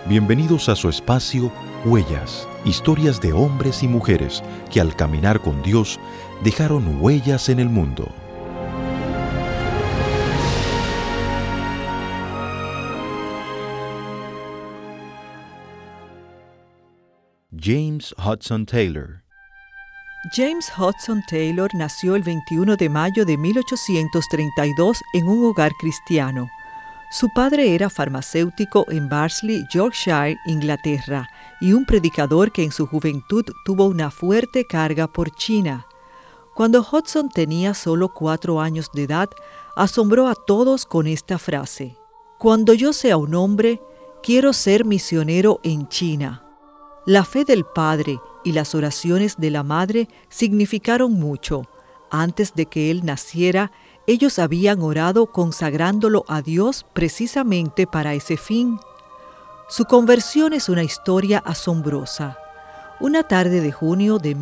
Bienvenidos a su espacio Huellas, historias de hombres y mujeres que al caminar con Dios dejaron huellas en el mundo. James Hudson Taylor. James Hudson Taylor nació el 21 de mayo de 1832 en un hogar cristiano. Su padre era farmacéutico en Barnsley, Yorkshire, Inglaterra, y un predicador que en su juventud tuvo una fuerte carga por China. Cuando Hudson tenía solo 4 años de edad, asombró a todos con esta frase: «Cuando yo sea un hombre, quiero ser misionero en China». La fe del padre y las oraciones de la madre significaron mucho. Antes de que él naciera, ellos habían orado consagrándolo a Dios precisamente para ese fin. Su conversión es una historia asombrosa. Una tarde de junio de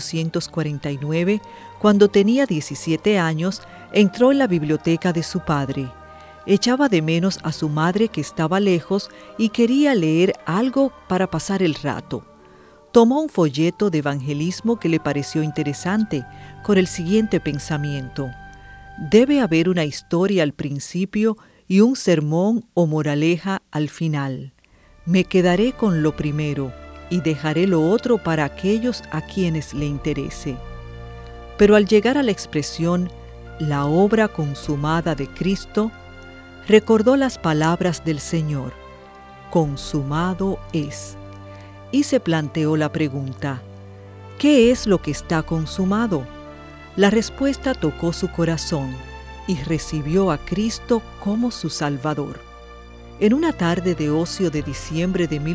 1849, cuando tenía 17 años, entró en la biblioteca de su padre. Echaba de menos a su madre que estaba lejos y quería leer algo para pasar el rato. Tomó un folleto de evangelismo que le pareció interesante, con el siguiente pensamiento: debe haber una historia al principio y un sermón o moraleja al final. Me quedaré con lo primero y dejaré lo otro para aquellos a quienes le interese. Pero al llegar a la expresión «la obra consumada de Cristo», recordó las palabras del Señor: «Consumado es». Y se planteó la pregunta: ¿qué es lo que está consumado? La respuesta tocó su corazón y recibió a Cristo como su Salvador. En una tarde de ocio de diciembre de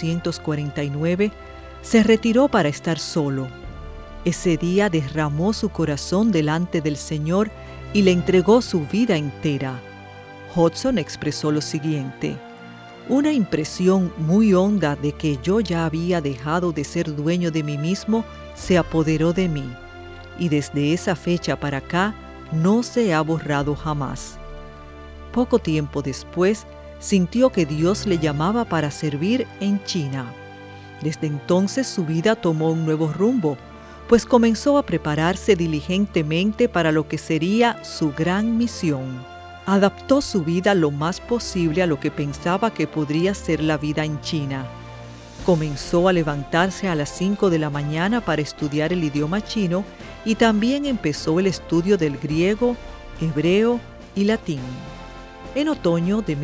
1849, se retiró para estar solo. Ese día derramó su corazón delante del Señor y le entregó su vida entera. Hudson expresó lo siguiente: «Una impresión muy honda de que yo ya había dejado de ser dueño de mí mismo se apoderó de mí, y desde esa fecha para acá no se ha borrado jamás». Poco tiempo después, sintió que Dios le llamaba para servir en China. Desde entonces su vida tomó un nuevo rumbo, pues comenzó a prepararse diligentemente para lo que sería su gran misión. Adaptó su vida lo más posible a lo que pensaba que podría ser la vida en China. Comenzó a levantarse a las 5 de la mañana para estudiar el idioma chino y también empezó el estudio del griego, hebreo y latín. En otoño de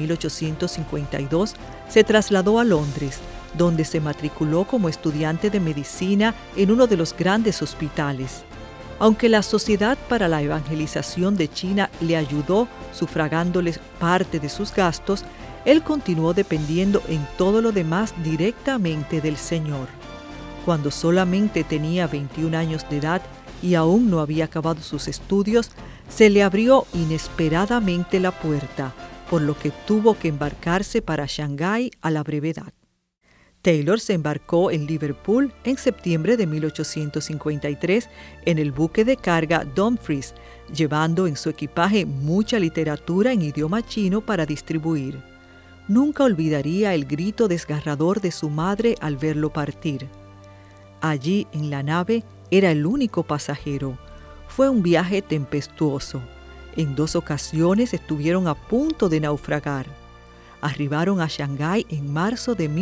1852 se trasladó a Londres, donde se matriculó como estudiante de medicina en uno de los grandes hospitales. Aunque la Sociedad para la Evangelización de China le ayudó sufragándoles parte de sus gastos, él continuó dependiendo en todo lo demás directamente del Señor. Cuando solamente tenía 21 años de edad y aún no había acabado sus estudios, se le abrió inesperadamente la puerta, por lo que tuvo que embarcarse para Shanghái a la brevedad. Taylor se embarcó en Liverpool en septiembre de 1853 en el buque de carga Dumfries, llevando en su equipaje mucha literatura en idioma chino para distribuir. Nunca olvidaría el grito desgarrador de su madre al verlo partir. Allí, en la nave, era el único pasajero. Fue un viaje tempestuoso. En 2 ocasiones estuvieron a punto de naufragar. Arribaron a Shanghái en marzo de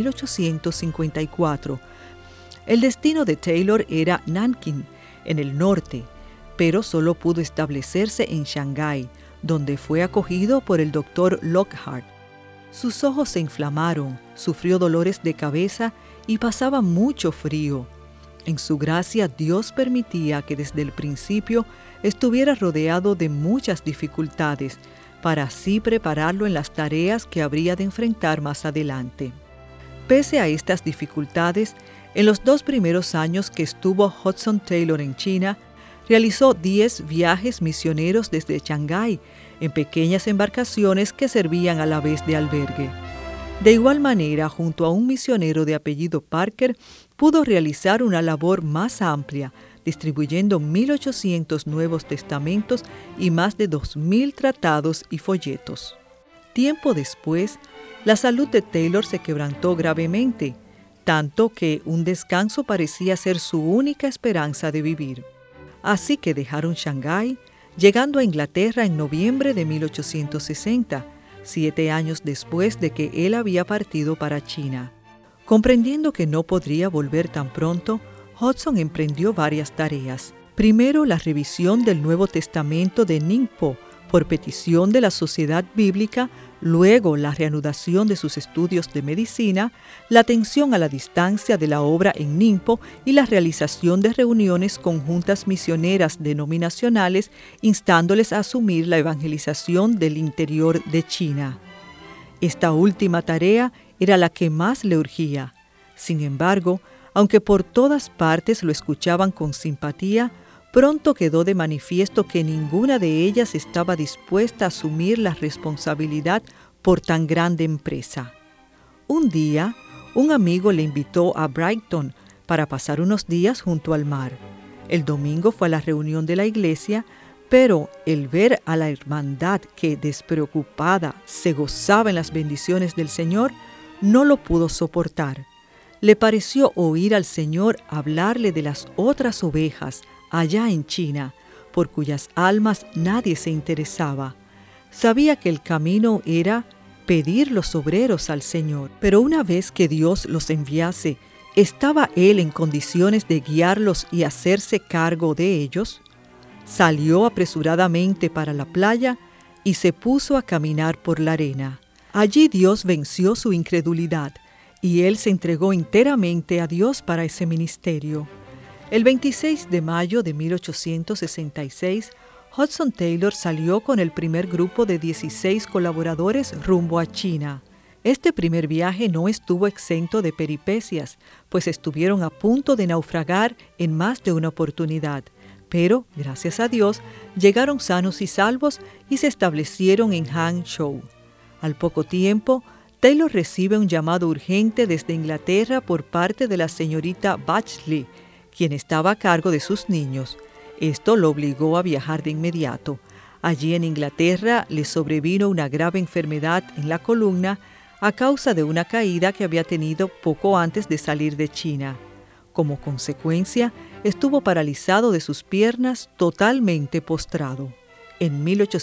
1854. El destino de Taylor era Nankín, en el norte, pero solo pudo establecerse en Shanghái, donde fue acogido por el doctor Lockhart. Sus ojos se inflamaron, sufrió dolores de cabeza y pasaba mucho frío. En su gracia, Dios permitía que desde el principio estuviera rodeado de muchas dificultades, para así prepararlo en las tareas que habría de enfrentar más adelante. Pese a estas dificultades, en los 2 primeros años que estuvo Hudson Taylor en China, realizó 10 viajes misioneros desde Shanghái, en pequeñas embarcaciones que servían a la vez de albergue. De igual manera, junto a un misionero de apellido Parker, pudo realizar una labor más amplia, distribuyendo 1.800 Nuevos Testamentos y más de 2.000 tratados y folletos. Tiempo después, la salud de Taylor se quebrantó gravemente, tanto que un descanso parecía ser su única esperanza de vivir. Así que dejaron Shanghái, llegando a Inglaterra en noviembre de 1860, 7 años después de que él había partido para China. Comprendiendo que no podría volver tan pronto, Hudson emprendió varias tareas. Primero, la revisión del Nuevo Testamento de Ningpo por petición de la Sociedad Bíblica, luego la reanudación de sus estudios de medicina, la atención a la distancia de la obra en Ningpo y la realización de reuniones con juntas misioneras denominacionales, instándoles a asumir la evangelización del interior de China. Esta última tarea era la que más le urgía. Sin embargo, aunque por todas partes lo escuchaban con simpatía, pronto quedó de manifiesto que ninguna de ellas estaba dispuesta a asumir la responsabilidad por tan grande empresa. Un día, un amigo le invitó a Brighton para pasar unos días junto al mar. El domingo fue a la reunión de la iglesia, pero el ver a la hermandad que despreocupada se gozaba en las bendiciones del Señor, no lo pudo soportar. Le pareció oír al Señor hablarle de las otras ovejas allá en China, por cuyas almas nadie se interesaba. Sabía que el camino era pedir los obreros al Señor, pero una vez que Dios los enviase, ¿estaba Él en condiciones de guiarlos y hacerse cargo de ellos? Salió apresuradamente para la playa y se puso a caminar por la arena. Allí Dios venció su incredulidad y él se entregó enteramente a Dios para ese ministerio. El 26 de mayo de 1866, Hudson Taylor salió con el primer grupo de 16 colaboradores rumbo a China. Este primer viaje no estuvo exento de peripecias, pues estuvieron a punto de naufragar en más de una oportunidad. Pero, gracias a Dios, llegaron sanos y salvos y se establecieron en Hangzhou. Al poco tiempo, Taylor recibe un llamado urgente desde Inglaterra por parte de la señorita Batchley, quien estaba a cargo de sus niños. Esto lo obligó a viajar de inmediato. Allí en Inglaterra le sobrevino una grave enfermedad en la columna a causa de una caída que había tenido poco antes de salir de China. Como consecuencia, estuvo paralizado de sus piernas, totalmente postrado. En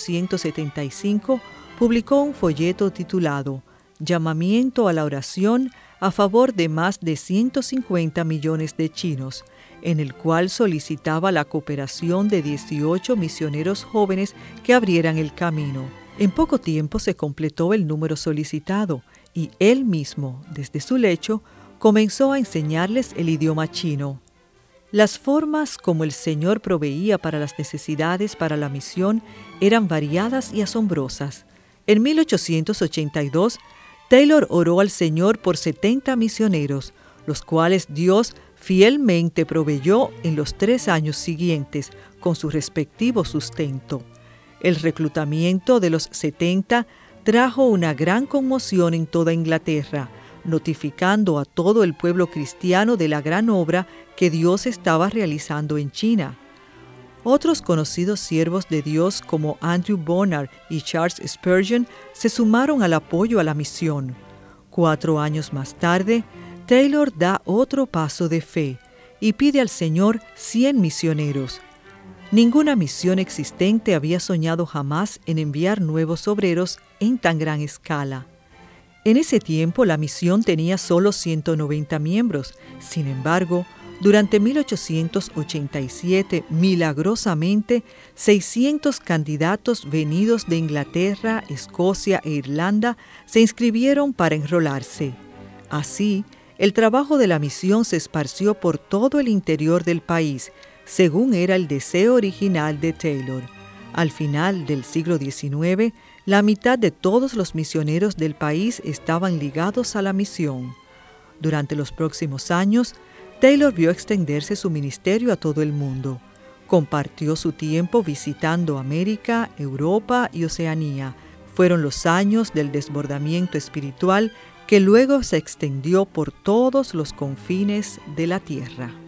1875 publicó un folleto titulado Llamamiento a la oración a favor de más de 150 millones de chinos, en el cual solicitaba la cooperación de 18 misioneros jóvenes que abrieran el camino. En poco tiempo se completó el número solicitado y él mismo, desde su lecho, comenzó a enseñarles el idioma chino. Las formas como el Señor proveía para las necesidades para la misión eran variadas y asombrosas. En 1882, Taylor oró al Señor por 70 misioneros, los cuales Dios fielmente proveyó en los 3 años siguientes, con su respectivo sustento. El reclutamiento de los 70 trajo una gran conmoción en toda Inglaterra, notificando a todo el pueblo cristiano de la gran obra que Dios estaba realizando en China. Otros conocidos siervos de Dios como Andrew Bonar y Charles Spurgeon se sumaron al apoyo a la misión. 4 años más tarde, Taylor da otro paso de fe y pide al Señor 100 misioneros. Ninguna misión existente había soñado jamás en enviar nuevos obreros en tan gran escala. En ese tiempo la misión tenía solo 190 miembros. Sin embargo, durante 1887, milagrosamente, 600 candidatos venidos de Inglaterra, Escocia e Irlanda se inscribieron para enrolarse. Así, el trabajo de la misión se esparció por todo el interior del país, según era el deseo original de Taylor. Al final del siglo XIX, la mitad de todos los misioneros del país estaban ligados a la misión. Durante los próximos años, Taylor vio extenderse su ministerio a todo el mundo. Compartió su tiempo visitando América, Europa y Oceanía. Fueron los años del desbordamiento espiritual que luego se extendió por todos los confines de la tierra.